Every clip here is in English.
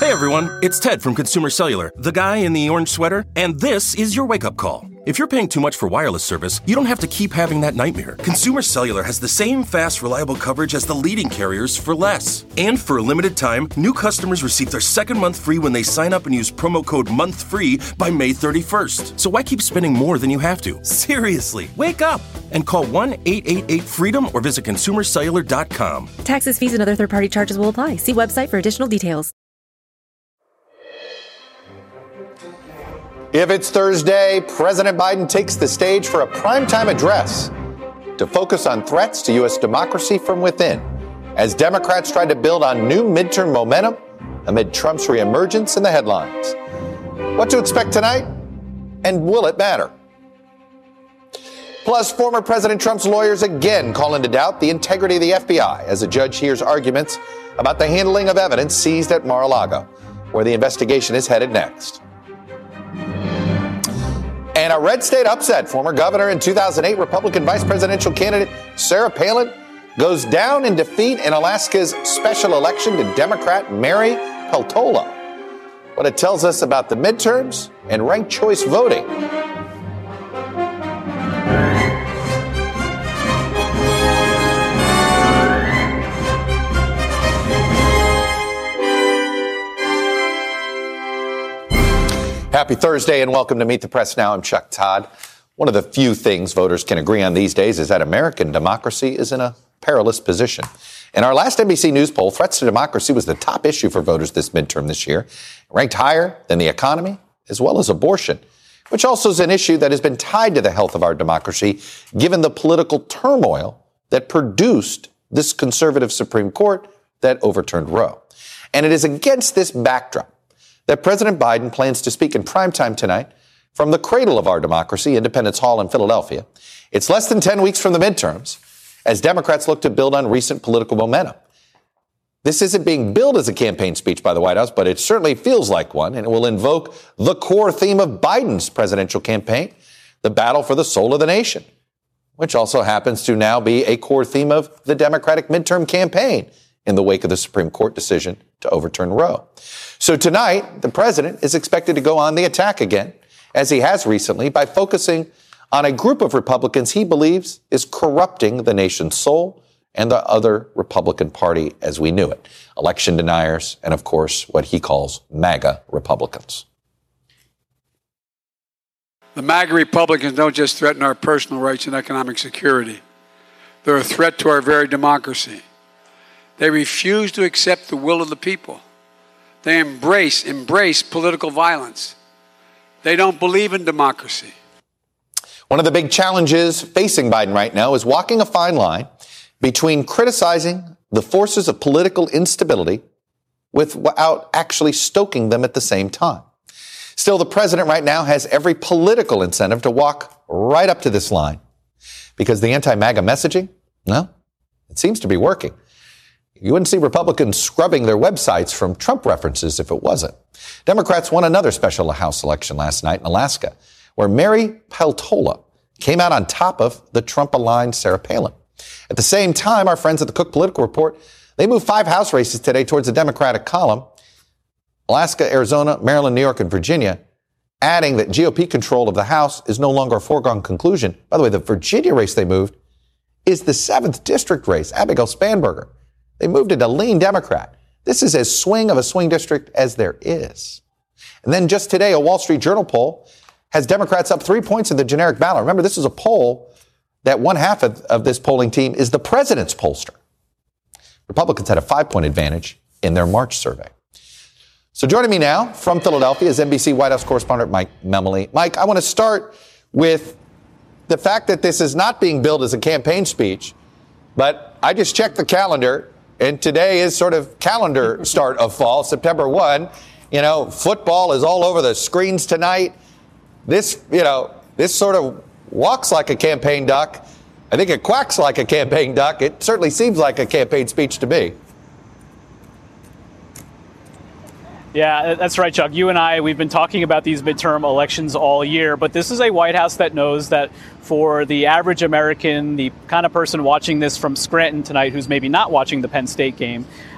Hey everyone, it's Ted from Consumer Cellular, the guy in the orange sweater, and this is your wake-up call. If you're paying too much for wireless service, you don't have to keep having that nightmare. Consumer Cellular has the same fast, reliable coverage as the leading carriers for less. And for a limited time, new customers receive their second month free when they sign up and use promo code MONTHFREE by May 31st. So why keep spending more than you have to? Seriously, wake up and call 1-888-FREEDOM or visit consumercellular.com. Taxes, fees, and other third-party charges will apply. See website for additional details. If it's Thursday, President Biden takes the stage for a primetime address to focus on threats to U.S. democracy from within, as Democrats try to build on new midterm momentum amid Trump's reemergence in the headlines. What to expect tonight, and will it matter? Plus, former President Trump's lawyers again call into doubt the integrity of the FBI as a judge hears arguments about the handling of evidence seized at Mar-a-Lago, where the investigation is headed next. And a red state upset. Former governor and 2008 Republican vice presidential candidate Sarah Palin goes down in defeat in Alaska's special election to Democrat Mary Peltola. What it tells us about the midterms and ranked choice voting. Happy Thursday and welcome to Meet the Press Now. I'm Chuck Todd. One of the few things voters can agree on these days is that American democracy is in a perilous position. In our last NBC News poll, threats to democracy was the top issue for voters this midterm this year, ranked higher than the economy as well as abortion, which also is an issue that has been tied to the health of our democracy, given the political turmoil that produced this conservative Supreme Court that overturned Roe. And it is against this backdrop that President Biden plans to speak in primetime tonight from the cradle of our democracy, Independence Hall in Philadelphia. It's less than 10 weeks from the midterms as Democrats look to build on recent political momentum. This isn't being billed as a campaign speech by the White House, but it certainly feels like one, and it will invoke the core theme of Biden's presidential campaign, the battle for the soul of the nation, which also happens to now be a core theme of the Democratic midterm campaign in the wake of the Supreme Court decision to overturn Roe. So tonight, the president is expected to go on the attack again, as he has recently, by focusing on a group of Republicans he believes is corrupting the nation's soul and the other Republican Party as we knew it. Election deniers and, of course, what he calls MAGA Republicans. The MAGA Republicans don't just threaten our personal rights and economic security. They're a threat to our very democracy. They refuse to accept the will of the people. They embrace political violence. They don't believe in democracy. One of the big challenges facing Biden right now is walking a fine line between criticizing the forces of political instability without actually stoking them at the same time. Still, the president right now has every political incentive to walk right up to this line because the anti-MAGA messaging, no, it seems to be working. You wouldn't see Republicans scrubbing their websites from Trump references if it wasn't. Democrats won another special House election last night in Alaska, where Mary Peltola came out on top of the Trump-aligned Sarah Palin. At the same time, our friends at the Cook Political Report, they moved 5 House races today towards the Democratic column: Alaska, Arizona, Maryland, New York, and Virginia, adding that GOP control of the House is no longer a foregone conclusion. By the way, the Virginia race they moved is the 7th district race, Abigail Spanberger. They moved it to lean Democrat. This is as swing of a swing district as there is. And then just today, a Wall Street Journal poll has Democrats up 3 points in the generic ballot. Remember, this is a poll that one half of this polling team is the president's pollster. Republicans had a 5-point advantage in their March survey. So joining me now from Philadelphia is NBC White House correspondent Mike Memoli. Mike, I want to start with the fact that this is not being billed as a campaign speech, but I just checked the calendar. And today is sort of calendar start of fall, September 1. You know, football is all over the screens tonight. This sort of walks like a campaign duck. I think it quacks like a campaign duck. It certainly seems like a campaign speech to me. Yeah, that's right, Chuck. You and we've been talking about these midterm elections all year, but this is a White House that knows that for the average American, the kind of person watching this from Scranton tonight who's maybe not watching the Penn State game,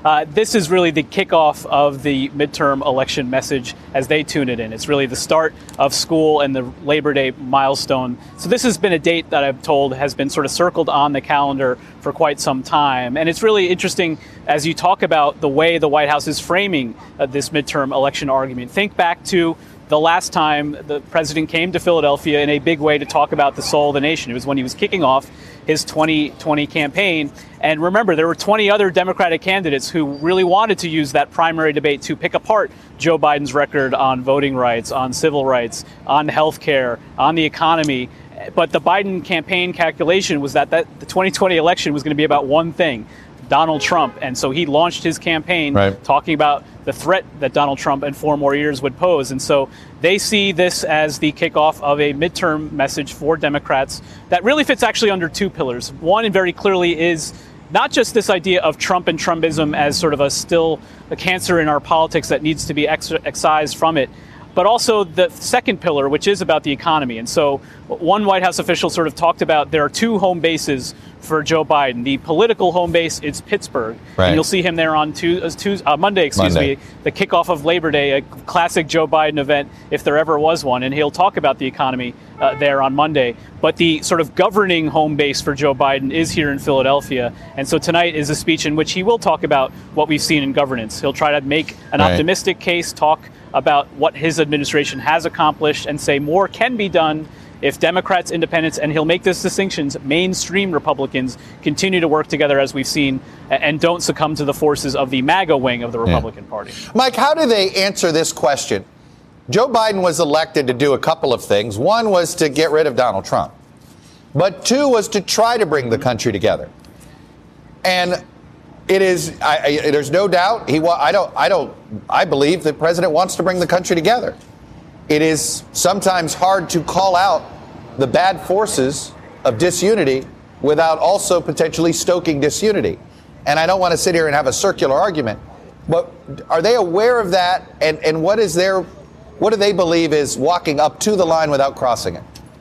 This is really the kickoff of the midterm election message as they tune it in. It's really the start of school and the Labor Day milestone. So this has been a date that I'm told has been sort of circled on the calendar for quite some time. And it's really interesting as you talk about the way the White House is framing this midterm election argument. Think back to the last time the president came to Philadelphia in a big way to talk about the soul of the nation. It was when he was kicking off his 2020 campaign. And remember, there were 20 other Democratic candidates who really wanted to use that primary debate to pick apart Joe Biden's record on voting rights, on civil rights, on health care, on the economy. But the Biden campaign calculation was that the 2020 election was going to be about one thing: Donald Trump. And so he launched his campaign talking about the threat that Donald Trump in 4 more years would pose. And so they see this as the kickoff of a midterm message for Democrats that really fits actually under 2 pillars. One, and very clearly, is not just this idea of Trump and Trumpism as sort of a cancer in our politics that needs to be excised from it, but also the second pillar, which is about the economy. And so one White House official sort of talked about there are 2 home bases for Joe Biden. The political home base is Pittsburgh. Right. And you'll see him there on Monday, the kickoff of Labor Day, a classic Joe Biden event, if there ever was one. And he'll talk about the economy there on Monday. But the sort of governing home base for Joe Biden is here in Philadelphia. And so tonight is a speech in which he will talk about what we've seen in governance. He'll try to make an optimistic case, talk about what his administration has accomplished, and say more can be done if Democrats, independents, and he'll make this distinctions, mainstream Republicans continue to work together as we've seen and don't succumb to the forces of the MAGA wing of the Republican Party. Mike, how do they answer this question? Joe Biden was elected to do a couple of things. One was to get rid of Donald Trump, but 2 was to try to bring the country together. And it is, there's no doubt, I believe the president wants to bring the country together. It is sometimes hard to call out the bad forces of disunity without also potentially stoking disunity. And I don't want to sit here and have a circular argument, but are they aware of that? And what do they believe is walking up to the line without crossing it?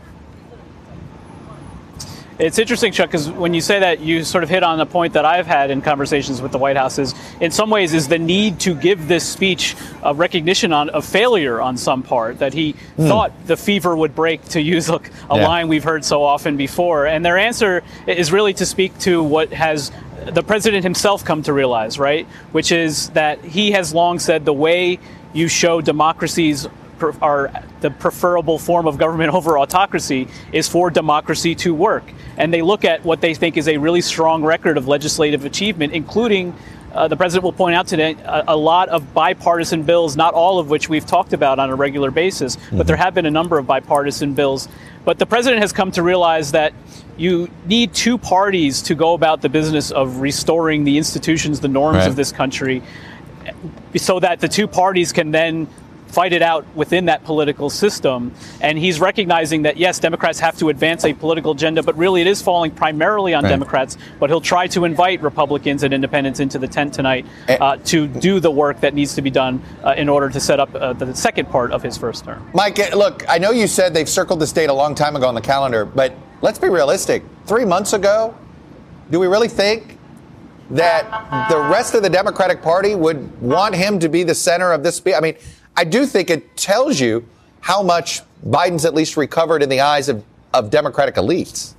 It's interesting, Chuck, because when you say that, you sort of hit on a point that I've had in conversations with the White House is, in some ways, is the need to give this speech a recognition of failure on some part, that he thought the fever would break, to use a line we've heard so often before. And their answer is really to speak to what has the president himself come to realize, right? Which is that he has long said the way you show democracies are the preferable form of government over autocracy is for democracy to work. And they look at what they think is a really strong record of legislative achievement, including, the president will point out today, a lot of bipartisan bills, not all of which we've talked about on a regular basis, but there have been a number of bipartisan bills. But the president has come to realize that you need 2 parties to go about the business of restoring the institutions, the norms of this country, so that the 2 parties can then fight it out within that political system. And he's recognizing that, yes, Democrats have to advance a political agenda, but really it is falling primarily on Democrats. But he'll try to invite Republicans and independents into the tent tonight to do the work that needs to be done in order to set up the second part of his first term. Mike, look, I know you said they've circled this date a long time ago on the calendar, but let's be realistic. 3 months ago, do we really think that the rest of the Democratic Party would want him to be the center of this speech? I mean, I do think it tells you how much Biden's at least recovered in the eyes of Democratic elites.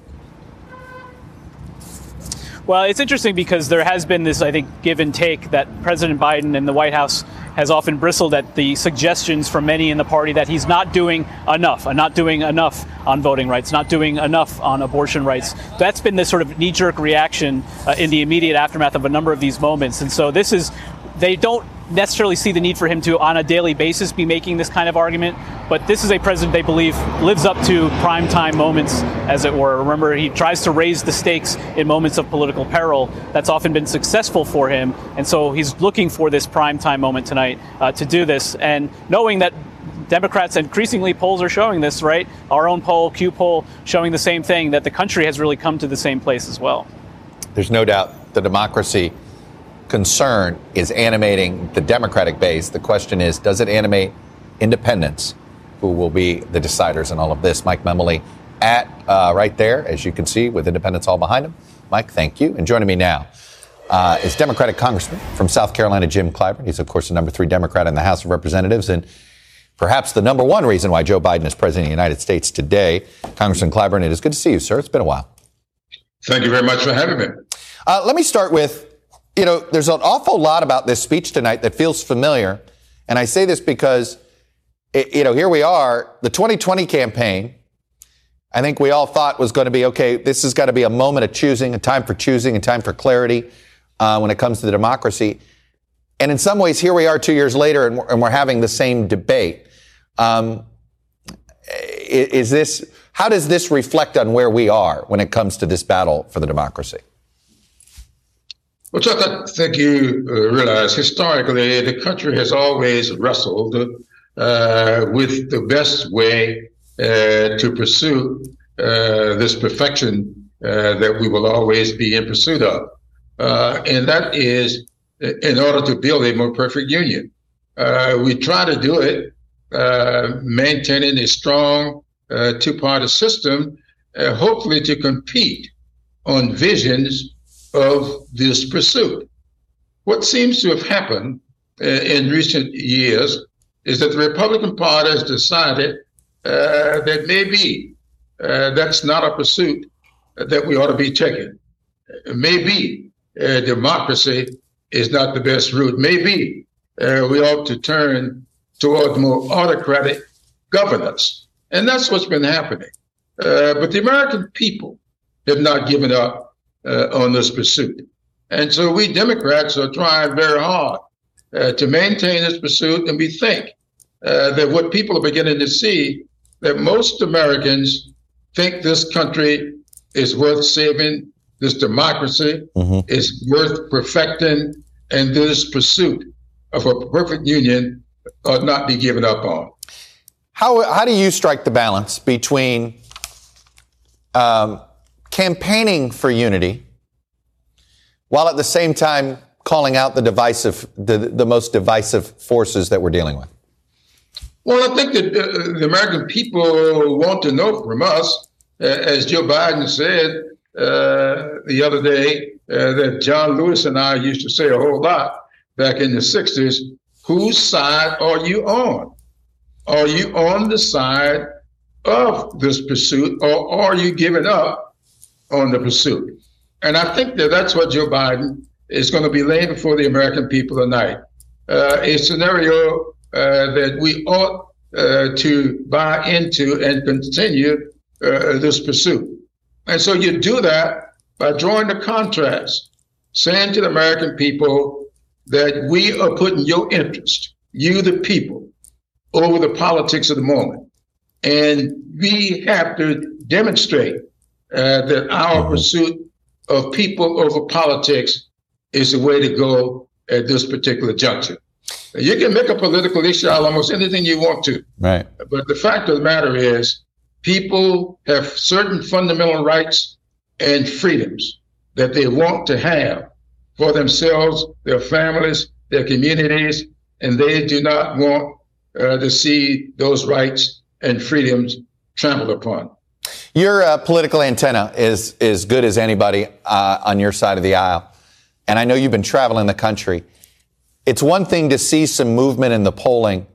Well, it's interesting because there has been this, I think, give and take that President Biden and the White House has often bristled at the suggestions from many in the party that he's not doing enough on voting rights, not doing enough on abortion rights. That's been this sort of knee-jerk reaction in the immediate aftermath of a number of these moments. And so they don't necessarily see the need for him to, on a daily basis, be making this kind of argument. But this is a president they believe lives up to primetime moments, as it were. Remember, he tries to raise the stakes in moments of political peril. That's often been successful for him. And so he's looking for this primetime moment tonight to do this. And knowing that Democrats, increasingly polls are showing this, right? Our own poll, Q poll, showing the same thing, that the country has really come to the same place as well. There's no doubt the democracy concern is animating the Democratic base. The question is, does it animate independents, who will be the deciders in all of this? Mike Memoli right there, as you can see, with independents all behind him. Mike, thank you. And joining me now, is Democratic Congressman from South Carolina, Jim Clyburn. He's, of course, the number 3 Democrat in the House of Representatives and perhaps the number 1 reason why Joe Biden is president of the United States today. Congressman Clyburn, it is good to see you, sir. It's been a while. Thank you very much for having me. Let me start with, there's an awful lot about this speech tonight that feels familiar. And I say this because, here we are, the 2020 campaign, I think we all thought was going to be, okay, this has got to be a moment of choosing, a time for choosing, a time for clarity when it comes to the democracy. And in some ways, here we are 2 years later, and we're having the same debate. How does this reflect on where we are when it comes to this battle for the democracy? Well, Chuck, I think you realize historically the country has always wrestled with the best way to pursue this perfection that we will always be in pursuit of. And that is in order to build a more perfect union. We try to do it maintaining a strong two-party system, hopefully to compete on visions of this pursuit. What seems to have happened in recent years is that the Republican Party has decided that maybe that's not a pursuit that we ought to be taking. Maybe democracy is not the best route. Maybe we ought to turn toward more autocratic governance. And that's what's been happening. But the American people have not given up on this pursuit. And so we Democrats are trying very hard to maintain this pursuit. And we think that what people are beginning to see, that most Americans think this country is worth saving, this democracy is worth perfecting, and this pursuit of a perfect union ought not be given up on. How do you strike the balance between campaigning for unity while at the same time calling out the most divisive forces that we're dealing with? Well, I think that the American people want to know from us, as Joe Biden said the other day, that John Lewis and I used to say a whole lot back in the 60s, whose side are you on? Are you on the side of this pursuit, or are you giving up on the pursuit? And I think that that's what Joe Biden is going to be laying before the American people tonight. A scenario that we ought to buy into and continue this pursuit. And so you do that by drawing the contrast, saying to the American people that we are putting your interest, you the people, over the politics of the moment. And we have to demonstrate that our pursuit of people over politics is the way to go at this particular juncture. You can make a political issue out of almost anything you want to. Right. But the fact of the matter is, people have certain fundamental rights and freedoms that they want to have for themselves, their families, their communities, and they do not want to see those rights and freedoms trampled upon. Your political antenna is as good as anybody on your side of the aisle. And I know you've been traveling the country. It's one thing to see some movement in the polling.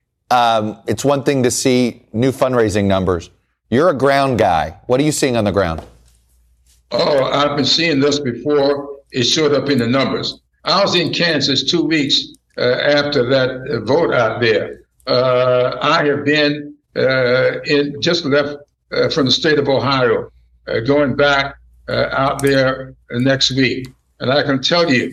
It's one thing to see new fundraising numbers. You're a ground guy. What are you seeing on the ground? Oh, I've been seeing this before it showed up in the numbers. I was in Kansas 2 weeks after that vote out there. I have been just left from the state of Ohio, going back out there next week. And I can tell you,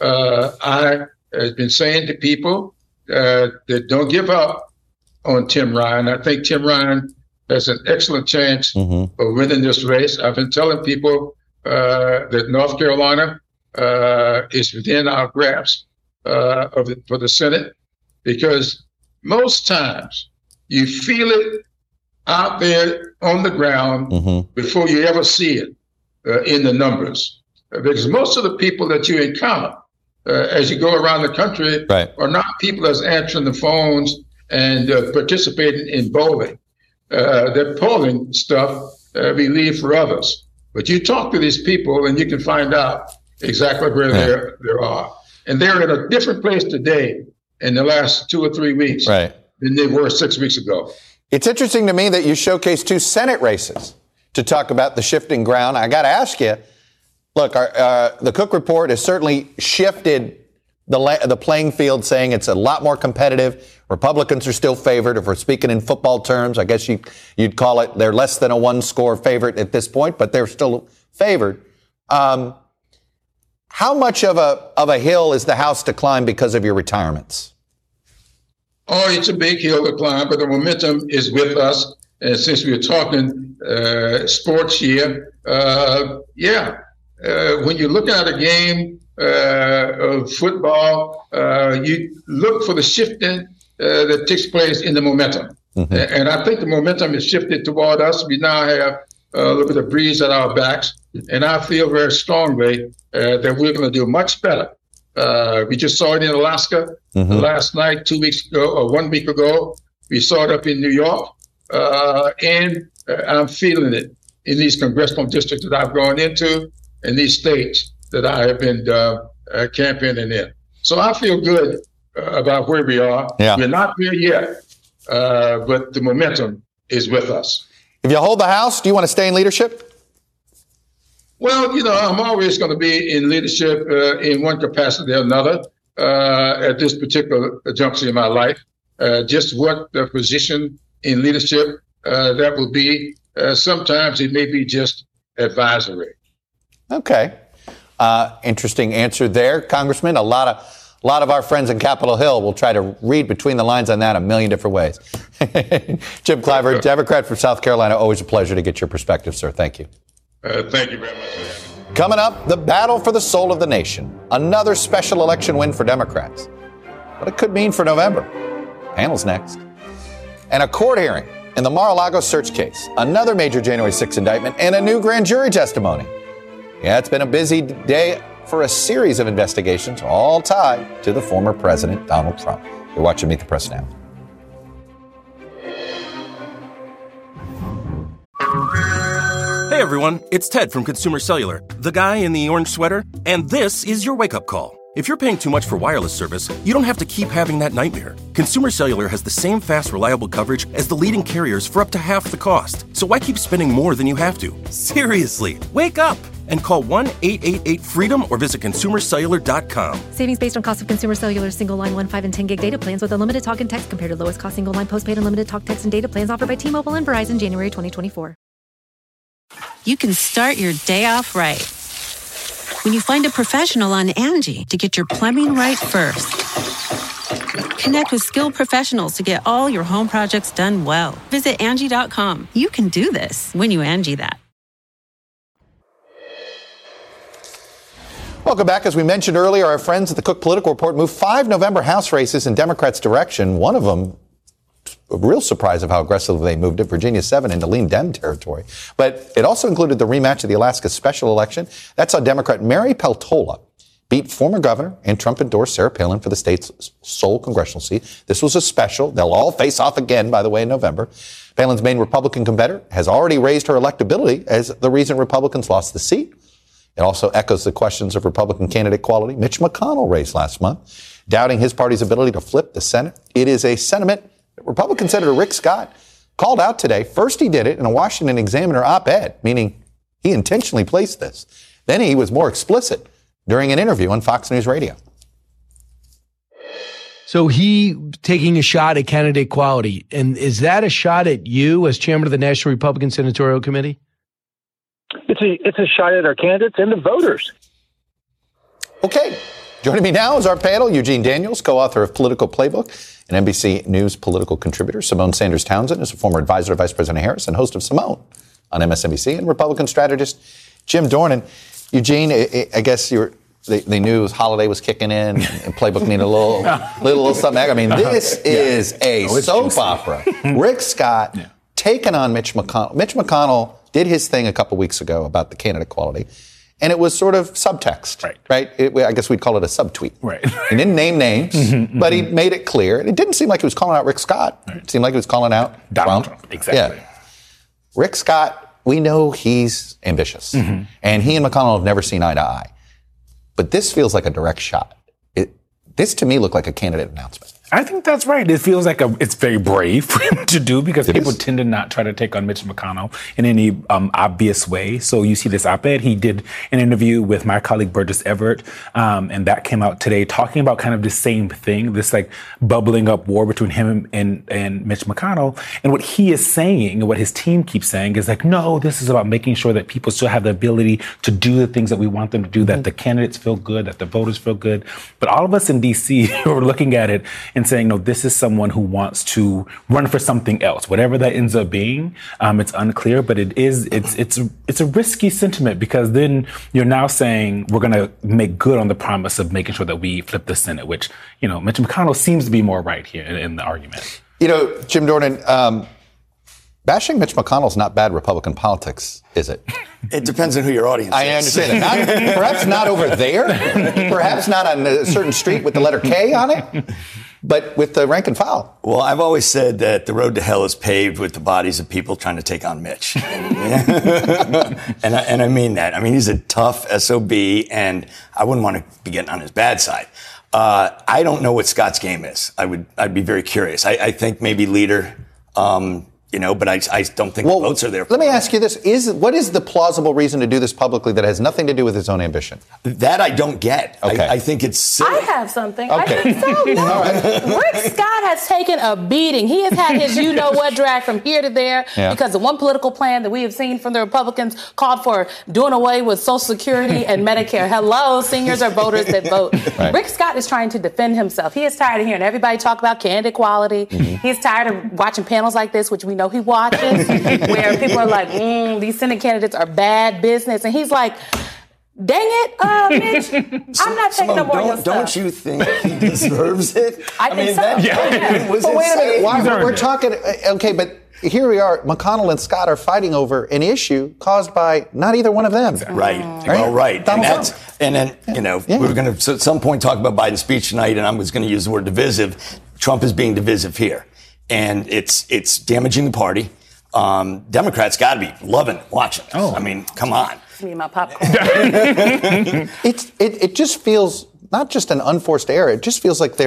I have been saying to people that don't give up on Tim Ryan. I think Tim Ryan has an excellent chance of winning this race. I've been telling people that North Carolina is within our grasp for the Senate, because most times you feel it out there on the ground before you ever see it in the numbers. Because most of the people that you encounter as you go around the country are not people that's answering the phones and participating in polling. That polling stuff we leave for others. But you talk to these people and you can find out exactly where they are. And they're in a different place today in the last 2 or 3 weeks than they were 6 weeks ago. It's interesting to me that you showcased 2 Senate races to talk about the shifting ground. I got to ask you, look, the Cook Report has certainly shifted the playing field, saying it's a lot more competitive. Republicans are still favored. If we're speaking in football terms, I guess you'd call it they're less than a 1-score favorite at this point, but they're still favored. How much of a hill is the House to climb because of your retirements? Oh, it's a big hill to climb, but the momentum is with us. And since we're talking sports here, when you look at a game of football, you look for the shifting that takes place in the momentum. Mm-hmm. And I think the momentum is shifted toward us. We now have a little bit of breeze at our backs. And I feel very strongly that we're going to do much better. We just saw it in Alaska last night, 2 weeks ago, or 1 week ago. We saw it up in New York. And I'm feeling it in these congressional districts that I've gone into and these states that I have been campaigning in. So I feel good about where we are. Yeah. We're not there yet, but the momentum is with us. If you hold the House, do you want to stay in leadership? Well, I'm always going to be in leadership in one capacity or another at this particular juncture in my life. Just what the position in leadership that will be. Sometimes it may be just advisory. Okay. Interesting answer there, Congressman. A lot of our friends in Capitol Hill will try to read between the lines on that a million different ways. Jim Clyburn, Democrat from South Carolina, always a pleasure to get your perspective, sir. Thank you. Thank you very much. Coming up, the battle for the soul of the nation. Another special election win for Democrats. What it could mean for November. Panel's next. And a court hearing in the Mar-a-Lago search case. Another major January 6th indictment and a new grand jury testimony. Yeah, it's been a busy day for a series of investigations, all tied to the former President Donald Trump. You're watching Meet the Press Now. Hey everyone, it's Ted from Consumer Cellular, the guy in the orange sweater, and this is your wake-up call. If you're paying too much for wireless service, you don't have to keep having that nightmare. Consumer Cellular has the same fast, reliable coverage as the leading carriers for up to half the cost. So why keep spending more than you have to? Seriously, wake up and call 1-888-FREEDOM or visit consumercellular.com. Savings based on cost of Consumer Cellular single line 1, 5, and 10 gig data plans with unlimited talk and text compared to lowest cost single line postpaid unlimited talk, text, and data plans offered by T-Mobile and Verizon January 2024. You can start your day off right when you find a professional on Angie to get your plumbing right first. Connect with skilled professionals to get all your home projects done well. Visit Angie.com. You can do this when you Angie that. Welcome back. As we mentioned earlier, our friends at the Cook Political Report moved 5 November House races in Democrats' direction. One of them, a real surprise of how aggressively they moved it, Virginia 7 into lean Dem territory. But it also included the rematch of the Alaska special election. That's how Democrat Mary Peltola beat former governor and Trump-endorsed Sarah Palin for the state's sole congressional seat. This was a special. They'll all face off again, by the way, in November. Palin's main Republican competitor has already raised her electability as the reason Republicans lost the seat. It also echoes the questions of Republican candidate quality Mitch McConnell raised last month, doubting his party's ability to flip the Senate. It is a sentiment that Republican Senator Rick Scott called out today. First, he did it in a Washington Examiner op-ed, meaning he intentionally placed this. Then he was more explicit during an interview on Fox News Radio. So he taking a shot at candidate quality. And is that a shot at you as chairman of the National Republican Senatorial Committee? It's a shot at our candidates and the voters. Okay. Joining me now is our panel, Eugene Daniels, co-author of Political Playbook and NBC News political contributor. Simone Sanders Townsend is a former advisor to Vice President Harris and host of Simone on MSNBC, and Republican strategist Jim Dornan. Eugene, I guess they knew holiday was kicking in and Playbook needed a little something. I mean, this is a soap opera. Rick Scott taking on Mitch McConnell. Mitch McConnell did his thing a couple weeks ago about the candidate quality, and it was sort of subtext, right? I guess we'd call it a subtweet. Right. He didn't name names, but he made it clear. And it didn't seem like he was calling out Rick Scott. It seemed like he was calling out Donald Trump. Exactly. Yeah. Rick Scott, we know he's ambitious, and he and McConnell have never seen eye to eye. but this feels like a direct shot. This to me looked like a candidate announcement. I think that's right. It feels like it's very brave for him to do because people tend to not try to take on Mitch McConnell in any obvious way. So you see this op-ed. He did an interview with my colleague Burgess Everett, and that came out today talking about kind of the same thing, this like bubbling up war between him and Mitch McConnell. And what he is saying and what his team keeps saying is like, no, this is about making sure that people still have the ability to do the things that we want them to do, that the candidates feel good, that the voters feel good. But all of us in D.C. are looking at it and saying, no, this is someone who wants to run for something else, whatever that ends up being. It's unclear, but it's a risky sentiment because then you're now saying we're going to make good on the promise of making sure that we flip the Senate, which, Mitch McConnell seems to be more right here in the argument. Jim Dornan, bashing Mitch McConnell is not bad Republican politics, is it? It depends on who your audience is. I understand that. Perhaps not over there. Perhaps not on a certain street with the letter K on it. But with the rank and file. Well, I've always said that the road to hell is paved with the bodies of people trying to take on Mitch. and I mean that. I mean, he's a tough SOB, and I wouldn't want to be getting on his bad side. I don't know what Scott's game is. I'd be very curious. I think maybe leader, but I don't think the votes are there. Let me ask you this. What is the plausible reason to do this publicly that has nothing to do with his own ambition? That I don't get. Okay. I think it's silly. I have something. Okay. I think so. No. Rick Scott has taken a beating. He has had his you-know-what drag from here to there because the one political plan that we have seen from the Republicans called for doing away with Social Security and Medicare. Hello, seniors are voters that vote. Right. Rick Scott is trying to defend himself. He is tired of hearing everybody talk about candidate equality. Mm-hmm. He's tired of watching panels like this, which we know he watches, where people are like, these Senate candidates are bad business. And he's like, dang it, Mitch, I'm not taking no more of your stuff. Don't you think he deserves it? I think so. But wait a minute. We're talking, okay, but here we are. McConnell and Scott are fighting over an issue caused by not either one of them. Right. Well, right. And then, we were going to at some point talk about Biden's speech tonight, and I was going to use the word divisive. Trump is being divisive here. And it's damaging the party. Democrats got to be loving it, watching it. I mean, come on. Me and my popcorn. It just feels not just an unforced error. It just feels like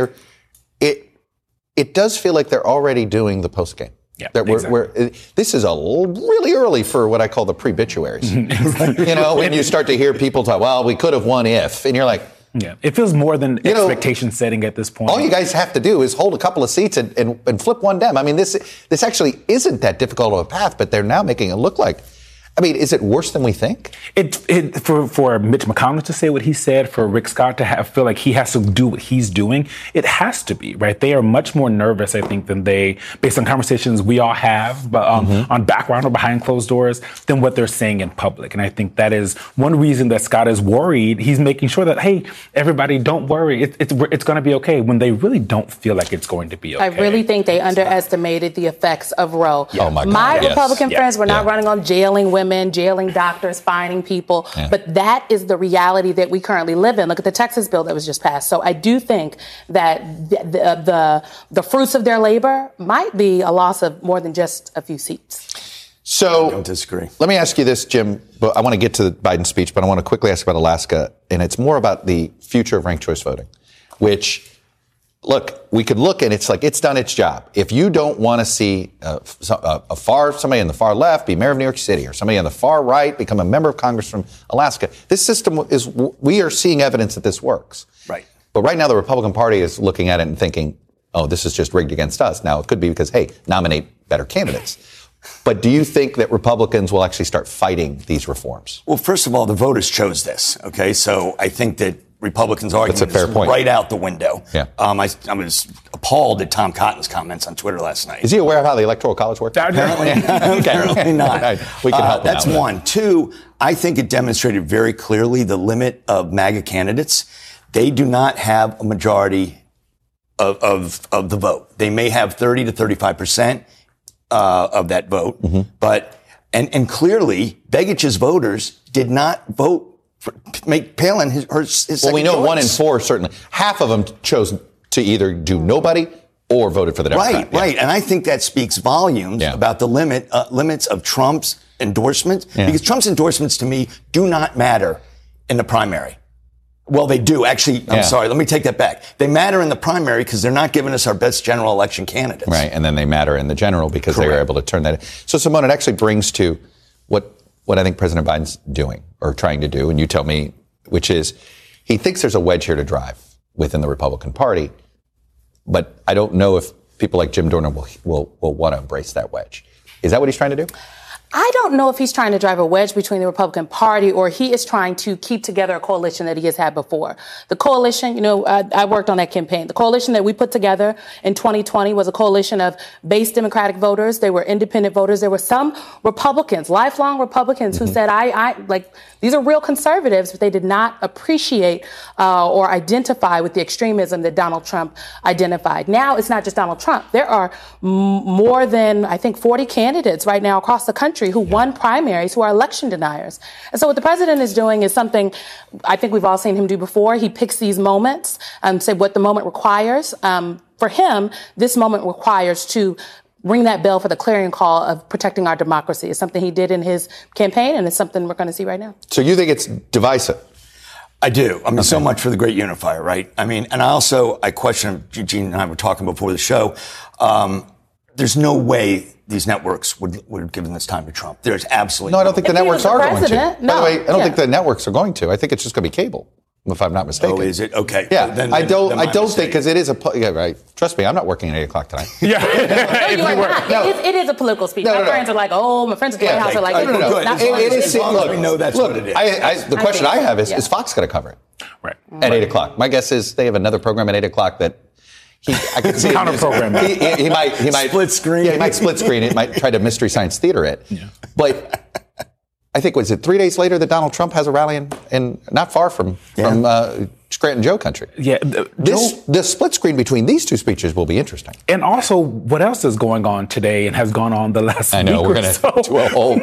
it does feel like they're already doing the post game. Yeah, this is really early for what I call the pre-bituaries. When you start to hear people talk, well, we could have won if, and you're like, yeah, it feels more than expectation setting at this point. All you guys have to do is hold a couple of seats and flip one Dem. I mean, this actually isn't that difficult of a path, but they're now making it look like. I mean, is it worse than we think? For Mitch McConnell to say what he said, for Rick Scott to feel like he has to do what he's doing, it has to be, right? They are much more nervous, I think, than based on conversations we all have, but on background or behind closed doors, than what they're saying in public. And I think that is one reason that Scott is worried. He's making sure that, hey, everybody, don't worry. It's going to be okay, when they really don't feel like it's going to be okay. I really think they underestimated the effects of Roe. Yeah. Oh, my God. My Republican friends were not running on jailing women, jailing doctors, fining people. Yeah. But that is the reality that we currently live in. Look at the Texas bill that was just passed. So I do think that the fruits of their labor might be a loss of more than just a few seats. So I don't disagree. Let me ask you this, Jim. But I want to get to the Biden speech, but I want to quickly ask about Alaska. And it's more about the future of ranked choice voting, which, look, we could look and it's like it's done its job. If you don't want to see somebody in the far left be mayor of New York City or somebody on the far right become a member of Congress from Alaska, this system we are seeing evidence that this works. Right. But right now the Republican Party is looking at it and thinking, oh, this is just rigged against us. Now it could be because, hey, nominate better candidates. But do you think that Republicans will actually start fighting these reforms? Well, first of all, the voters chose this. Okay. So I think that Republicans' argument is right out the window. Yeah. I was appalled at Tom Cotton's comments on Twitter last night. Is he aware of how the Electoral College works? Apparently, apparently not. We can help that's one. Two, I think it demonstrated very clearly the limit of MAGA candidates. They do not have a majority of the vote. They may have 30 to 35% of that vote, but and clearly Begich's voters did not vote. Make Palin his well, we know choice. 1 in 4, certainly. Half of them chose to either do nobody or voted for the Democrat. Right. And I think that speaks volumes about the limits of Trump's endorsements, because Trump's endorsements to me do not matter in the primary. Well, they do. Actually, I'm sorry. Let me take that back. They matter in the primary because they're not giving us our best general election candidates. Right. And then they matter in the general because they were able to turn that in. So, Simone, it actually brings to what I think President Biden's doing or trying to do, and you tell me, which is he thinks there's a wedge here to drive within the Republican Party, but I don't know if people like Jim Dornan will want to embrace that wedge. Is that what he's trying to do? I don't know if he's trying to drive a wedge between the Republican Party or he is trying to keep together a coalition that he has had before. The coalition, I worked on that campaign. The coalition that we put together in 2020 was a coalition of base Democratic voters. They were independent voters. There were some Republicans, lifelong Republicans, who said, these are real conservatives, but they did not appreciate or identify with the extremism that Donald Trump identified. Now it's not just Donald Trump. There are more than, I think, 40 candidates right now across the country who won primaries who are election deniers. And so what the president is doing is something I think we've all seen him do before. He picks these moments and say what the moment requires. For him, this moment requires to ring that bell for the clarion call of protecting our democracy. It's something he did in his campaign, and it's something we're going to see right now. So you think it's divisive? I do. I mean, so much for the great unifier, right? I mean, and I question, Eugene and I were talking before the show, there's no way these networks would have given this time to Trump. There's absolutely no. I don't think the networks are going to. No. By the way, I don't think the networks are going to. I think it's just going to be cable, if I'm not mistaken. Oh, is it? Okay. Yeah. Then I don't think because it is right. Trust me, I'm not working at 8:00 tonight. No, you are not. It is a political speech. My friends are like, my friends at the White House are like, no. It is. Look, we know that's what it is. The question I have is Fox going to cover it? Right. At 8:00. My guess is they have another program at 8:00 that I could see counter program. He might split screen. Yeah, he might split screen it. Might try to Mystery Science Theater it. Yeah. But I think was it 3 days later that Donald Trump has a rally in not far from Scranton Joe country. Yeah. The split screen between these two speeches will be interesting. And also, what else is going on today and has gone on the last week we're or going so to do a whole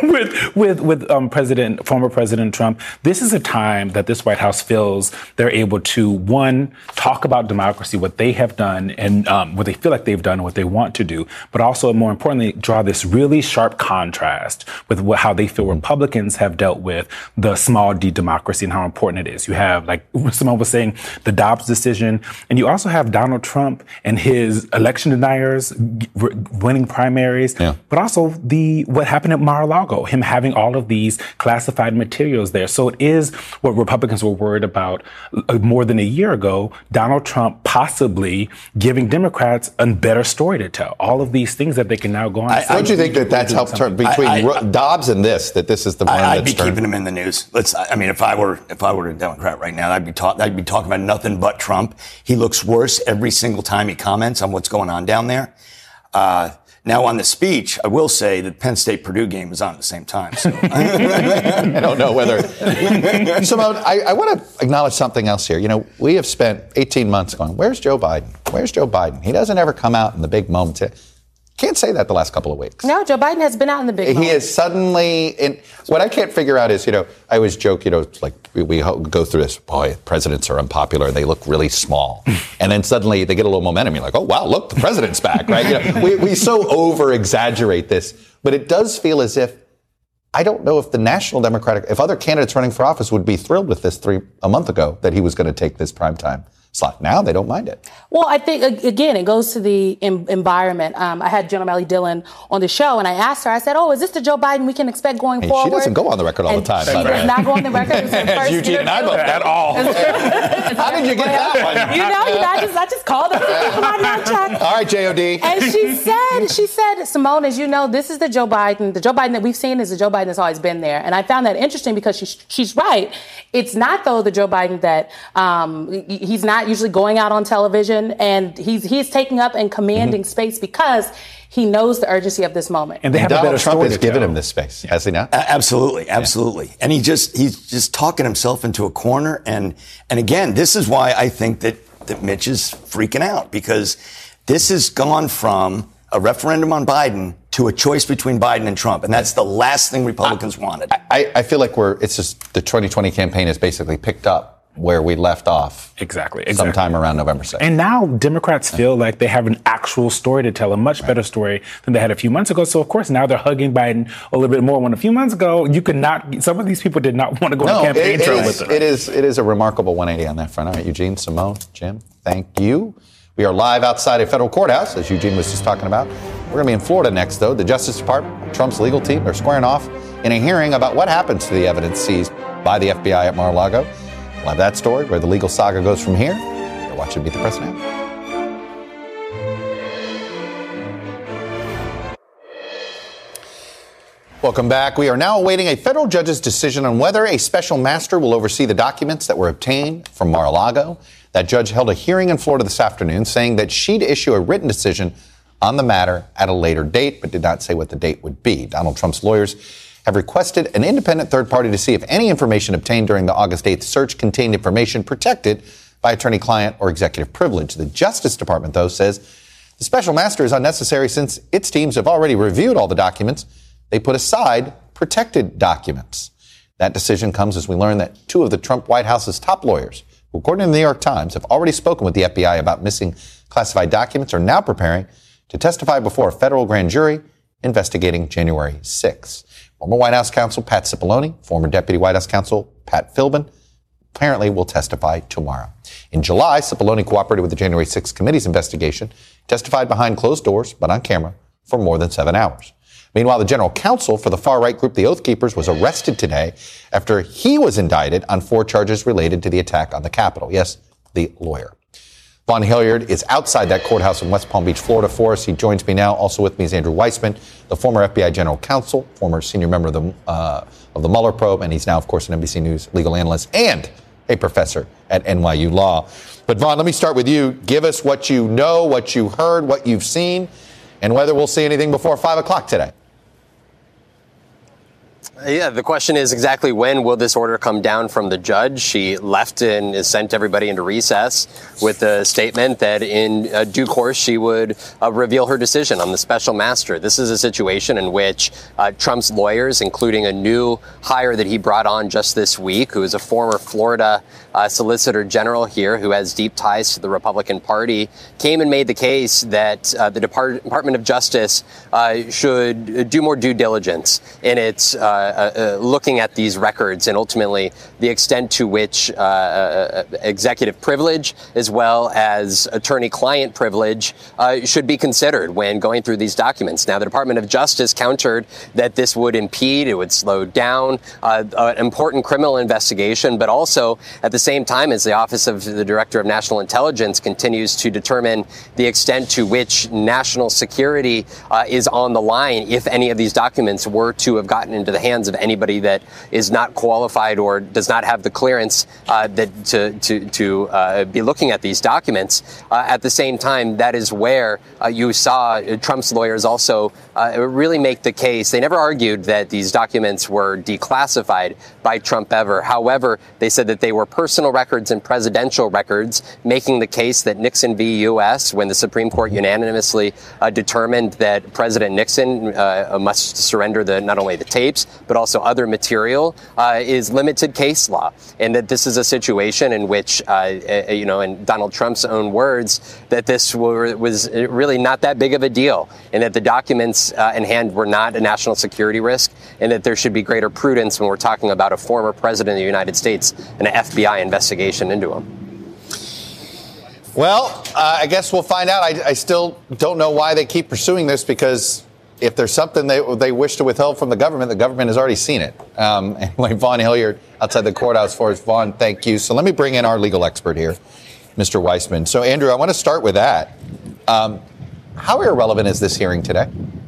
with former President Trump. This is a time that this White House feels they're able to, one, talk about democracy, what they have done and what they feel like they've done and what they want to do, but also, more importantly, draw this really sharp contrast with how they feel Republicans have dealt with the small d democracy and how important it is. You have, like Simone was saying, the Dobbs decision, and you also have Donald Trump and his election deniers winning primaries, but also what happened at Mar-a-Lago, him having all of these classified materials there. So it is what Republicans were worried about more than a year ago, Donald Trump possibly giving Democrats a better story to tell. All of these things that they can now go on. Don't you think that's helped turn between Dobbs and this this is the one I'd be keeping him in the news. If I were a Democrat right now, I'd be talking about nothing but Trump. He looks worse every single time he comments on what's going on down there. Now, on the speech, I will say that Penn State-Purdue game is on at the same time. So. I don't know whether. Simone, I want to acknowledge something else here. We have spent 18 months going, where's Joe Biden? Where's Joe Biden? He doesn't ever come out in the big moments. Can't say that the last couple of weeks. No, Joe Biden has been out in the big moments. He is suddenly what I can't figure out is, I always joke, like we go through this, boy, presidents are unpopular. They look really small. And then suddenly they get a little momentum. You're like, oh, wow, look, the president's back, right? We so over-exaggerate this. But it does feel as if, I don't know if the National Democratic, if other candidates running for office would be thrilled with this a month ago that he was going to take this primetime slot. Now they don't mind it. Well, I think, again, it goes to the environment. I had Jenna Melly Dillon on the show, and I asked her, I said, is this the Joe Biden we can expect going forward? She doesn't go on the record all the time. She does not go on the record. Eugene and I both at all. How did you get that one? I just called her. All right, J.O.D. And she said, Simone, as you know, this is the Joe Biden that we've seen is the Joe Biden that's always been there. And I found that interesting because she's right. It's not, though, the Joe Biden that he's not usually going out on television, and he's taking up and commanding space because he knows the urgency of this moment. And Donald Trump has given him this space, has he not? Absolutely. And he's just talking himself into a corner. And again, this is why I think that Mitch is freaking out, because this has gone from a referendum on Biden to a choice between Biden and Trump. And that's the last thing Republicans wanted. I feel like it's just the 2020 campaign has basically picked up where we left off. Exactly. Sometime around November 6th. And now Democrats feel like they have an actual story to tell, a much better story than they had a few months ago. So, of course, now they're hugging Biden a little bit more. When a few months ago, some of these people did not want to go on campaign trail with them. It is a remarkable 180 on that front. All right, Eugene, Simone, Jim, thank you. We are live outside a federal courthouse, as Eugene was just talking about. We're going to be in Florida next, though. The Justice Department, Trump's legal team, are squaring off in a hearing about what happens to the evidence seized by the FBI at Mar-a-Lago. We'll have that story, where the legal saga goes from here. You're watching Meet the Press now. Welcome back. We are now awaiting a federal judge's decision on whether a special master will oversee the documents that were obtained from Mar-a-Lago. That judge held a hearing in Florida this afternoon, saying that she'd issue a written decision on the matter at a later date, but did not say what the date would be. Donald Trump's lawyers have requested an independent third party to see if any information obtained during the August 8th search contained information protected by attorney-client or executive privilege. The Justice Department, though, says the special master is unnecessary since its teams have already reviewed all the documents. They put aside protected documents. That decision comes as we learn that two of the Trump White House's top lawyers, who, according to the New York Times, have already spoken with the FBI about missing classified documents, are now preparing to testify before a federal grand jury investigating January 6th. Former White House counsel Pat Cipollone, former Deputy White House counsel Pat Philbin, apparently will testify tomorrow. In July, Cipollone cooperated with the January 6th committee's investigation, testified behind closed doors, but on camera, for more than 7 hours. Meanwhile, the general counsel for the far-right group, the Oath Keepers, was arrested today after he was indicted on 4 charges related to the attack on the Capitol. Yes, the lawyer. Vaughn Hilliard is outside that courthouse in West Palm Beach, Florida for us. He joins me now. Also with me is Andrew Weissmann, the former FBI general counsel, former senior member of the Mueller probe, and he's now, of course, an NBC News legal analyst and a professor at NYU Law. But Vaughn, let me start with you. Give us what you know, what you heard, what you've seen, and whether we'll see anything before 5 o'clock today. Yeah, the question is exactly when will this order come down from the judge? She left and sent everybody into recess with the statement that in due course she would reveal her decision on the special master. This is a situation in which Trump's lawyers, including a new hire that he brought on just this week, who is a former Florida Solicitor General here who has deep ties to the Republican Party, came and made the case that the Department of Justice should do more due diligence in its looking at these records and ultimately the extent to which executive privilege as well as attorney-client privilege should be considered when going through these documents. Now, the Department of Justice countered that this would impede, it would slow down an important criminal investigation, but also at the same time as the Office of the Director of National Intelligence continues to determine the extent to which national security is on the line if any of these documents were to have gotten into the hands of anybody that is not qualified or does not have the clearance to be looking at these documents. At the same time, that is where you saw Trump's lawyers also really make the case. They never argued that these documents were declassified by Trump ever. However, they said that they were personal records and presidential records, making the case that Nixon v. U.S., when the Supreme Court unanimously determined that President Nixon must surrender not only the tapes, but also other material, is limited case law. And that this is a situation in which, in Donald Trump's own words, that this was really not that big of a deal, and that the documents in hand were not a national security risk, and that there should be greater prudence when we're talking about a former president of the United States and an FBI investigation into him. Well, I guess we'll find out. I still don't know why they keep pursuing this, because if there's something they wish to withhold from the government has already seen it. Anyway, Vaughn Hilliard outside the courthouse for us. Vaughn, thank you. So let me bring in our legal expert here, Mr. Weissmann. So, Andrew, I want to start with that. How irrelevant is this hearing today?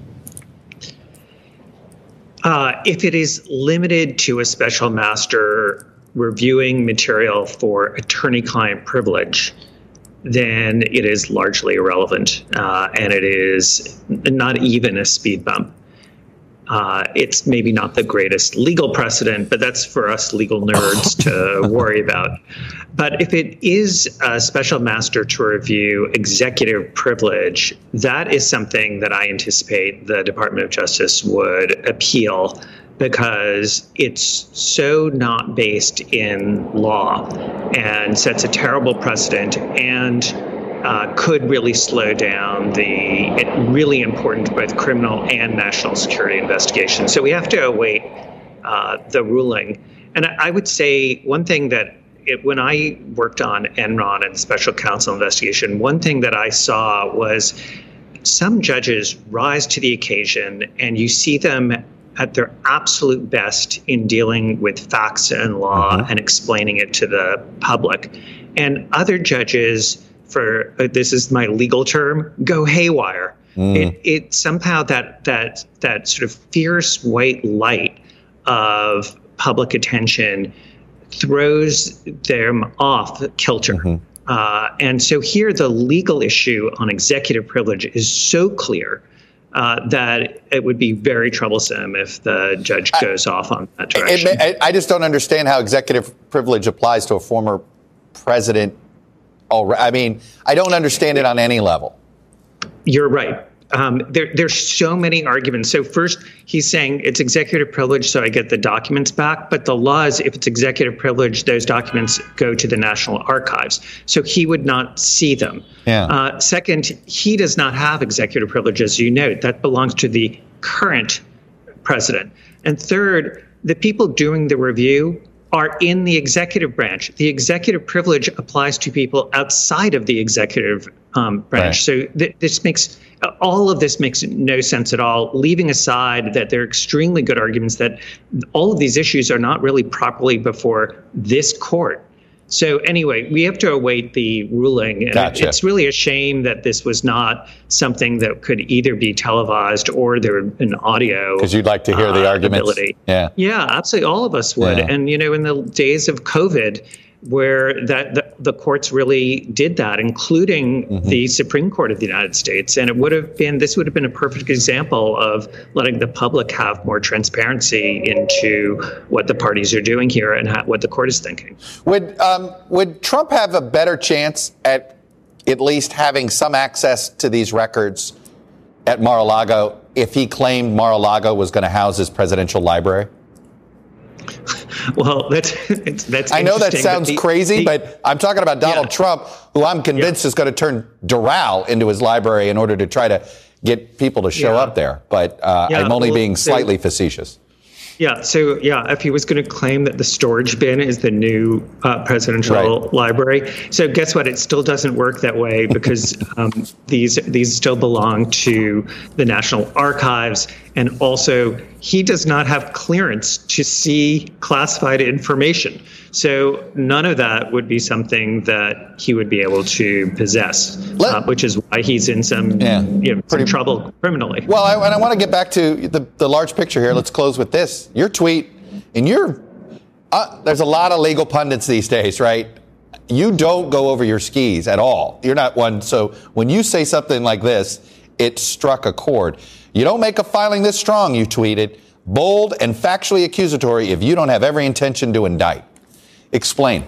If it is limited to a special master reviewing material for attorney-client privilege, then it is largely irrelevant, and it is not even a speed bump. It's maybe not the greatest legal precedent, but that's for us legal nerds to worry about. But if it is a special master to review executive privilege, that is something that I anticipate the Department of Justice would appeal, because it's so not based in law and sets a terrible precedent and could really slow down the really important both criminal and national security investigation. So we have to await the ruling. And I would say one thing that when I worked on Enron and the special counsel investigation, one thing that I saw was some judges rise to the occasion, and you see them at their absolute best in dealing with facts and law and explaining it to the public. And other judges, this is my legal term, go haywire. It somehow that sort of fierce white light of public attention throws them off kilter. And so here the legal issue on executive privilege is so clear that it would be very troublesome if the judge goes off on that direction. I just don't understand how executive privilege applies to a former president. I mean, I don't understand it on any level. You're right. There's so many arguments. So first, he's saying it's executive privilege, so I get the documents back. But the law is, if it's executive privilege, those documents go to the National Archives. So he would not see them. Second, he does not have executive privilege, as you note. That belongs to the current president. And third, the people doing the review are in the executive branch. The executive privilege applies to people outside of the executive branch. Right. So all of this makes no sense at all, leaving aside that there are extremely good arguments that all of these issues are not really properly before this court. So anyway, we have to await the ruling. And it's really a shame that this was not something that could either be televised or there an audio. Because you'd like to hear the arguments. Ability. Yeah, absolutely. All of us would. Yeah. And, in the days of COVID, where the courts really did that, including the Supreme Court of the United States. And this would have been a perfect example of letting the public have more transparency into what the parties are doing here and what the court is thinking. Would Trump have a better chance at least having some access to these records at Mar-a-Lago if he claimed Mar-a-Lago was going to house his presidential library? Well, that's I know that sounds crazy, but I'm talking about Donald Trump, who I'm convinced is going to turn Doral into his library in order to try to get people to show up there. But I'm only being slightly facetious. So if he was going to claim that the storage bin is the new presidential library. So guess what? It still doesn't work that way because these still belong to the National Archives. And also, he does not have clearance to see classified information. So none of that would be something that he would be able to possess, which is why he's in some trouble criminally. Well, I want to get back to the large picture here. Let's close with this. Your tweet, and there's a lot of legal pundits these days, right? You don't go over your skis at all. You're not one. So when you say something like this, it struck a chord. You don't make a filing this strong, you tweeted, bold and factually accusatory if you don't have every intention to indict. Explain.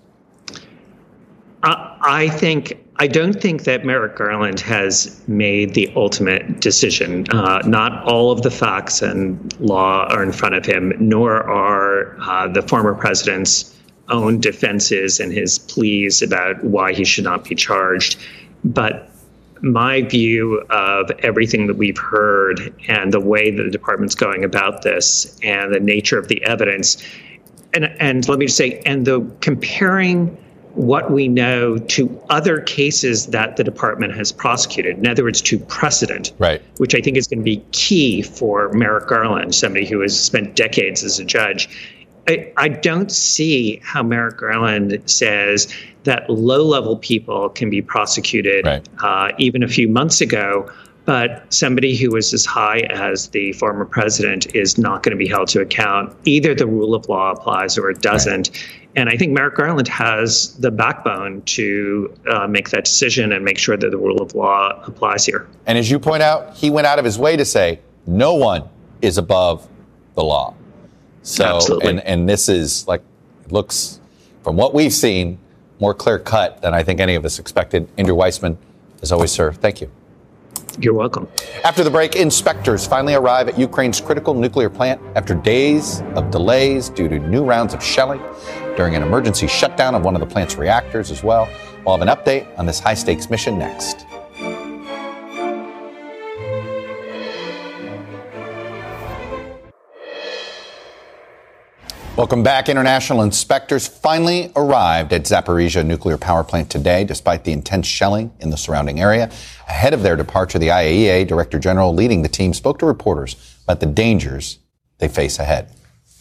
I don't think that Merrick Garland has made the ultimate decision. Not all of the facts and law are in front of him, nor are the former president's own defenses and his pleas about why he should not be charged. But my view of everything that we've heard and the way that the department's going about this and the nature of the evidence, and let me just say, and the comparing what we know to other cases that the department has prosecuted, in other words, to precedent, which I think is going to be key for Merrick Garland, somebody who has spent decades as a judge. I don't see how Merrick Garland says that low-level people can be prosecuted even a few months ago, but somebody who is as high as the former president is not going to be held to account. Either the rule of law applies or it doesn't. And I think Merrick Garland has the backbone to make that decision and make sure that the rule of law applies here. And as you point out, he went out of his way to say no one is above the law. So, and this is looks from what we've seen more clear cut than I think any of us expected. Andrew Weissmann, as always, sir, thank you. You're welcome. After the break, inspectors finally arrive at Ukraine's critical nuclear plant after days of delays due to new rounds of shelling during an emergency shutdown of one of the plant's reactors as well. We'll have an update on this high-stakes mission next. Welcome back. International inspectors finally arrived at Zaporizhzhia nuclear power plant today, despite the intense shelling in the surrounding area. Ahead of their departure, the IAEA Director General leading the team spoke to reporters about the dangers they face ahead.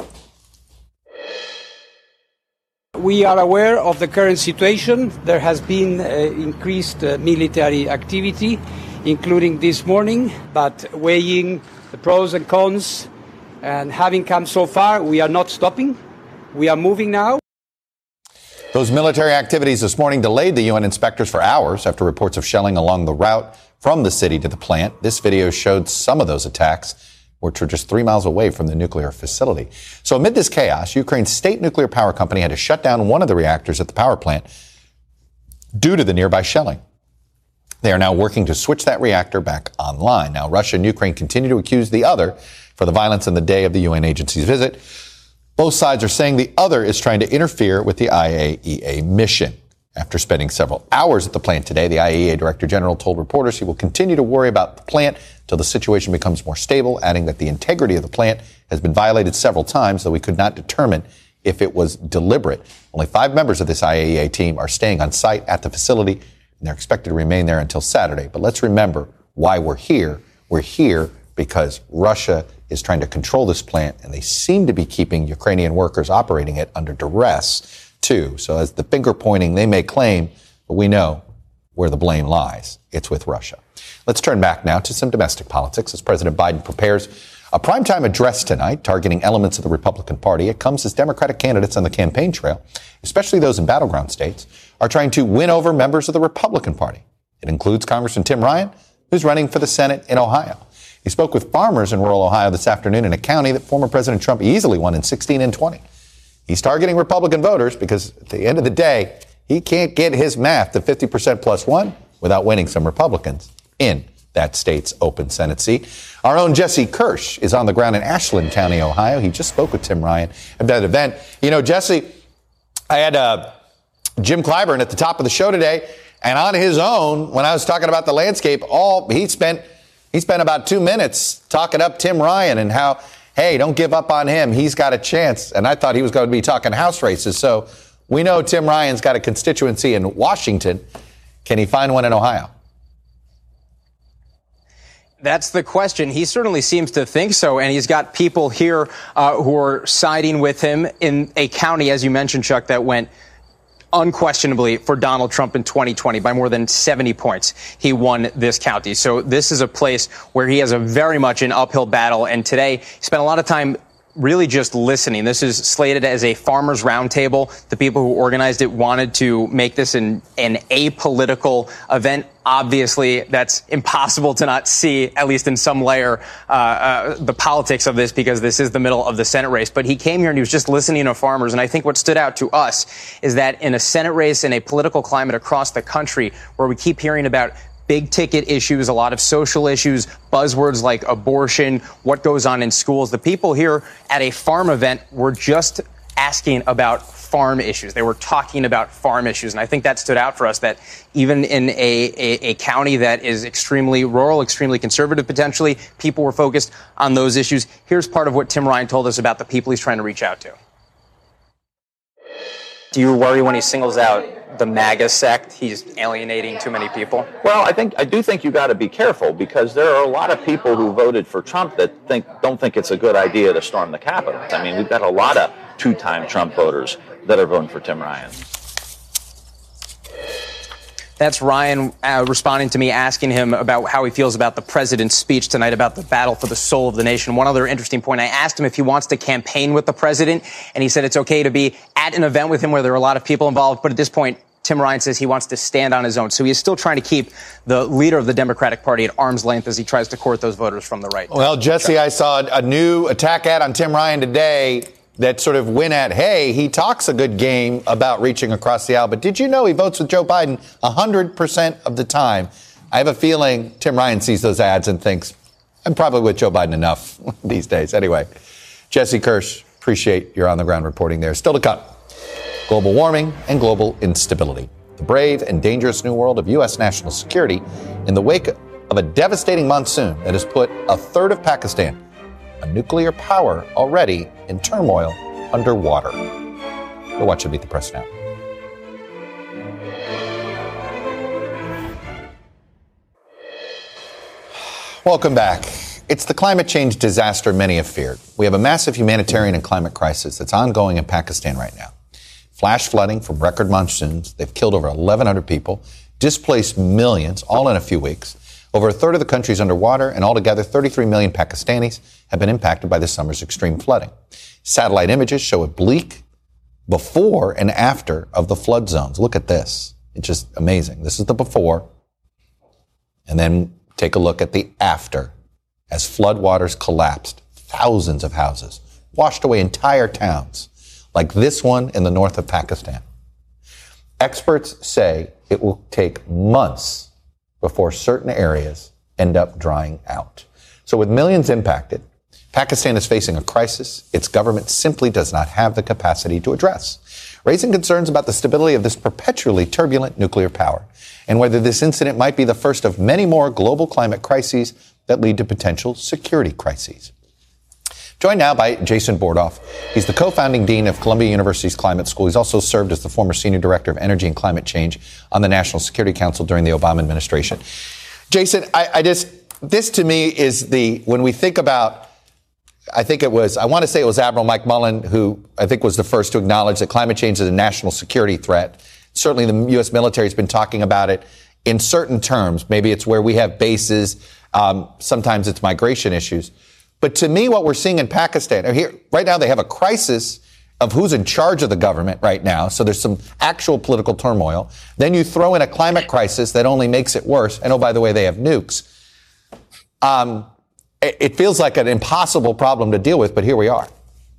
We are aware of the current situation. There has been increased military activity, including this morning, but weighing the pros and cons, and having come so far, we are not stopping. We are moving now. Those military activities this morning delayed the UN inspectors for hours after reports of shelling along the route from the city to the plant. This video showed some of those attacks, which were just 3 miles away from the nuclear facility. So amid this chaos, Ukraine's state nuclear power company had to shut down one of the reactors at the power plant due to the nearby shelling. They are now working to switch that reactor back online. Now, Russia and Ukraine continue to accuse the other for the violence in the day of the UN agency's visit. Both sides are saying the other is trying to interfere with the IAEA mission. After spending several hours at the plant today, the IAEA Director General told reporters he will continue to worry about the plant until the situation becomes more stable, adding that the integrity of the plant has been violated several times, though we could not determine if it was deliberate. Only 5 members of this IAEA team are staying on site at the facility, and they're expected to remain there until Saturday. But let's remember why we're here. We're here because Russia is trying to control this plant, and they seem to be keeping Ukrainian workers operating it under duress, too. So as the finger pointing, they may claim, but we know where the blame lies. It's with Russia. Let's turn back now to some domestic politics as President Biden prepares a primetime address tonight targeting elements of the Republican Party. It comes as Democratic candidates on the campaign trail, especially those in battleground states, are trying to win over members of the Republican Party. It includes Congressman Tim Ryan, who's running for the Senate in Ohio. He spoke with farmers in rural Ohio this afternoon in a county that former President Trump easily won in 16 and 20. He's targeting Republican voters because at the end of the day, he can't get his math to 50% plus one without winning some Republicans in that state's open Senate seat. Our own Jesse Kirsch is on the ground in Ashland County, Ohio. He just spoke with Tim Ryan at that event. You know, Jesse, I had Jim Clyburn at the top of the show today, and on his own, when I was talking about the landscape, he spent about 2 minutes talking up Tim Ryan and how, hey, don't give up on him. He's got a chance. And I thought he was going to be talking House races. So we know Tim Ryan's got a constituency in Washington. Can he find one in Ohio? That's the question. He certainly seems to think so, and he's got people here who are siding with him in a county, as you mentioned, Chuck, that went unquestionably for Donald Trump in 2020 by more than 70 points. He won this county. So this is a place where he has a very much an uphill battle, and today he spent a lot of time really just listening. This is slated as a farmers roundtable. The people who organized it wanted to make this an apolitical event. Obviously, that's impossible to not see, at least in some layer, the politics of this, because this is the middle of the Senate race. But he came here and he was just listening to farmers. And I think what stood out to us is that in a Senate race, in a political climate across the country where we keep hearing about big ticket issues, a lot of social issues, buzzwords like abortion, what goes on in schools, the people here at a farm event were just asking about farm issues. They were talking about farm issues. And I think that stood out for us, that even in a county that is extremely rural, extremely conservative potentially, people were focused on those issues. Here's part of what Tim Ryan told us about the people he's trying to reach out to. Do you worry when he singles out the MAGA sect, he's alienating too many people? Well, I do think you got to be careful, because there are a lot of people who voted for Trump that don't think it's a good idea to storm the Capitol. I mean, we've got a lot of two-time Trump voters that are voting for Tim Ryan. That's Ryan responding to me, asking him about how he feels about the president's speech tonight about the battle for the soul of the nation. One other interesting point, I asked him if he wants to campaign with the president, and he said it's okay to be at an event with him where there are a lot of people involved. But at this point, Tim Ryan says he wants to stand on his own. So he is still trying to keep the leader of the Democratic Party at arm's length as he tries to court those voters from the right. Well, Jesse, I saw a new attack ad on Tim Ryan today that sort of went at, hey, he talks a good game about reaching across the aisle, but did you know he votes with Joe Biden 100% of the time? I have a feeling Tim Ryan sees those ads and thinks, I'm probably with Joe Biden enough these days. Anyway, Jesse Kirsch, appreciate your on-the-ground reporting there. Still to come, global warming and global instability. The brave and dangerous new world of U.S. national security in the wake of a devastating monsoon that has put a third of Pakistan, a nuclear power already in turmoil, underwater. You're watching Meet the Press now. Welcome back. It's the climate change disaster many have feared. We have a massive humanitarian and climate crisis that's ongoing in Pakistan right now. Flash flooding from record monsoons. They've killed over 1,100 people, displaced millions, all in a few weeks. Over a third of the country is underwater, and altogether 33 million Pakistanis have been impacted by this summer's extreme flooding. Satellite images show a bleak before and after of the flood zones. Look at this. It's just amazing. This is the before, and then take a look at the after. As floodwaters collapsed, thousands of houses washed away entire towns, like this one in the north of Pakistan. Experts say it will take months before certain areas end up drying out. So with millions impacted, Pakistan is facing a crisis its government simply does not have the capacity to address, raising concerns about the stability of this perpetually turbulent nuclear power and whether this incident might be the first of many more global climate crises that lead to potential security crises. Joined now by Jason Bordoff. He's the co-founding dean of Columbia University's Climate School. He's also served as the former senior director of energy and climate change on the National Security Council during the Obama administration. Jason, this to me is when we think about, I want to say it was Admiral Mike Mullen who I think was the first to acknowledge that climate change is a national security threat. Certainly the U.S. military has been talking about it in certain terms. Maybe it's where we have bases. Sometimes it's migration issues. But to me, what we're seeing in Pakistan, here right now, they have a crisis of who's in charge of the government right now. So there's some actual political turmoil. Then you throw in a climate crisis that only makes it worse. And oh, by the way, they have nukes. It feels like an impossible problem to deal with, but here we are.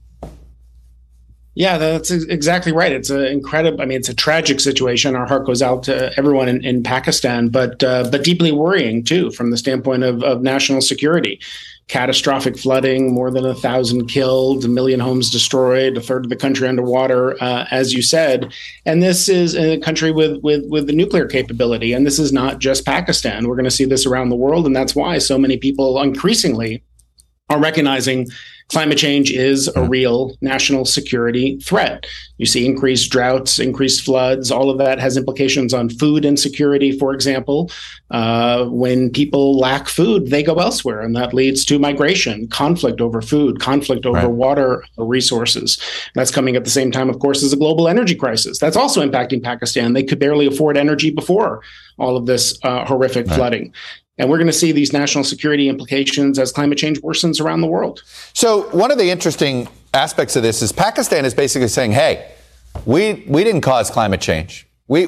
Yeah, that's exactly right. It's it's a tragic situation. Our heart goes out to everyone in Pakistan, but deeply worrying too, from the standpoint of national security. Catastrophic flooding, more than 1,000 killed, 1 million homes destroyed, a third of the country underwater, as you said. And this is a country with the nuclear capability. And this is not just Pakistan. We're going to see this around the world. And that's why so many people increasingly are recognizing climate change is a real national security threat. You see increased droughts, increased floods. All of that has implications on food insecurity, for example. When people lack food, they go elsewhere, and that leads to migration, conflict over food, conflict over water resources. That's coming at the same time, of course, as a global energy crisis. That's also impacting Pakistan. They could barely afford energy before all of this horrific flooding. And we're going to see these national security implications as climate change worsens around the world. So one of the interesting aspects of this is Pakistan is basically saying, hey, we didn't cause climate change. We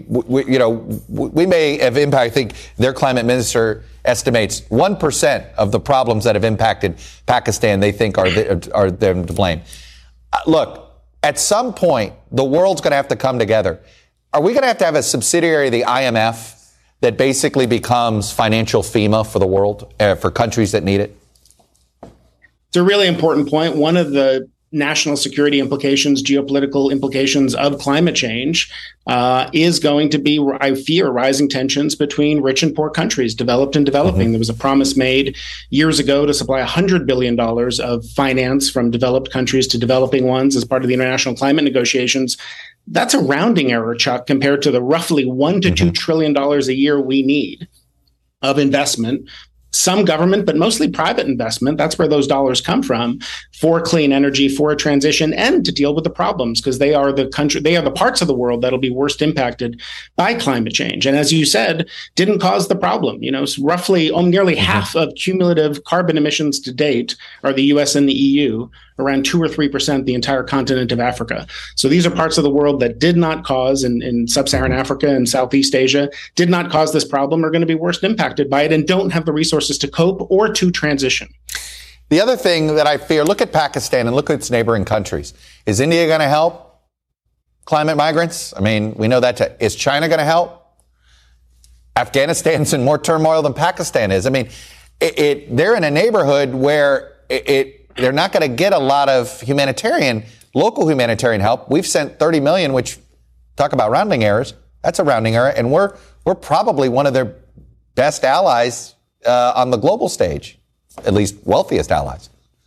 may have impact. I think their climate minister estimates 1% of the problems that have impacted Pakistan they think are them to blame. Look, at some point, the world's going to have to come together. Are we going to have a subsidiary of the IMF that basically becomes financial FEMA for the world, for countries that need it? It's a really important point. One of the national security implications, geopolitical implications of climate change is going to be, I fear, rising tensions between rich and poor countries, developed and developing. There was a promise made years ago to supply $100 billion of finance from developed countries to developing ones as part of the international climate negotiations. That's a rounding error, Chuck, compared to the roughly $1 to $2 trillion a year we need of investment. Some government, but mostly private investment. That's where those dollars come from for clean energy, for a transition, and to deal with the problems, because they are the parts of the world that'll be worst impacted by climate change. And as you said, didn't cause the problem. So roughly nearly half of cumulative carbon emissions to date are the US and the EU, around 2 or 3% the entire continent of Africa. So these are parts of the world that did not cause, in sub-Saharan Africa and Southeast Asia, did not cause this problem, are going to be worst impacted by it and don't have the resources to cope or to transition. The other thing that I fear, look at Pakistan and look at its neighboring countries. Is India going to help climate migrants? I mean, we know that. Is China going to help? Afghanistan's in more turmoil than Pakistan is. I mean, they're in a neighborhood where they're not going to get a lot of local humanitarian help. We've sent $30 million, which, talk about rounding errors, that's a rounding error, and we're probably one of their best allies on the global stage, at least wealthiest allies.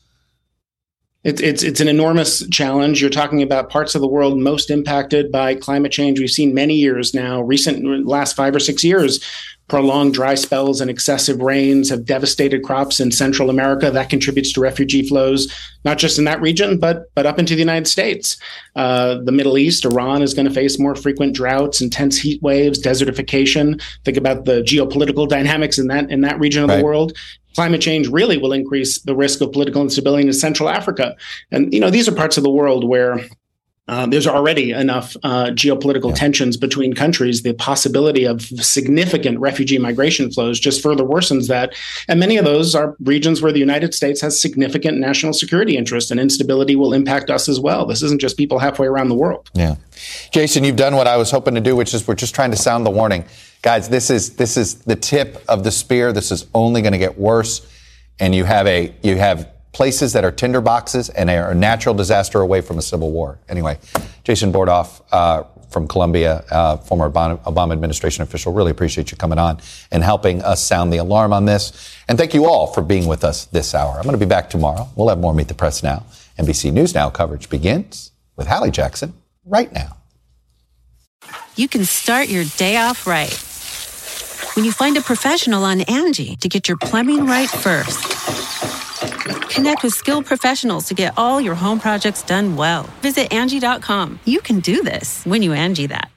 It's an enormous challenge. You're talking about parts of the world most impacted by climate change. We've seen many years now, last 5 or 6 years, prolonged dry spells and excessive rains have devastated crops in Central America. That contributes to refugee flows, not just in that region, but up into the United States. The Middle East, Iran is going to face more frequent droughts, intense heat waves, desertification. Think about the geopolitical dynamics in that region of the world. Climate change really will increase the risk of political instability in Central Africa. And, these are parts of the world where there's already enough geopolitical tensions between countries. The possibility of significant refugee migration flows just further worsens that. And many of those are regions where the United States has significant national security interest, and instability will impact us as well. This isn't just people halfway around the world. Yeah. Jason, you've done what I was hoping to do, which is we're just trying to sound the warning. Guys, this is the tip of the spear. This is only going to get worse. And you have places that are tinderboxes and are a natural disaster away from a civil war. Anyway, Jason Bordoff from Colombia, former Obama administration official, really appreciate you coming on and helping us sound the alarm on this. And thank you all for being with us this hour. I'm going to be back tomorrow. We'll have more Meet the Press Now. NBC News Now coverage begins with Hallie Jackson right now. You can start your day off right when you find a professional on Angie to get your plumbing right first. Connect with skilled professionals to get all your home projects done well. Visit Angie.com. You can do this when you Angie that.